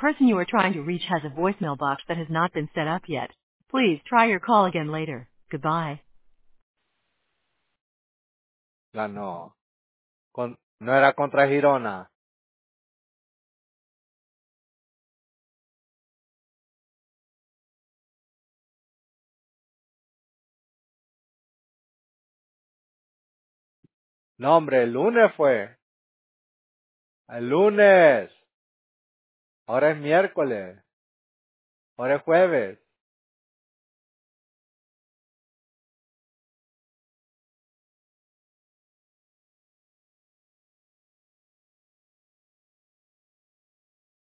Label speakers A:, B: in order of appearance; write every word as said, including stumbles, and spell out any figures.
A: person you are trying to reach has a voicemail box that has not been set up yet. Please try your call again later. Goodbye.
B: Ganó. Con, no era contra Girona. No, hombre, el lunes fue. El lunes. Ahora es miércoles. Ahora es jueves.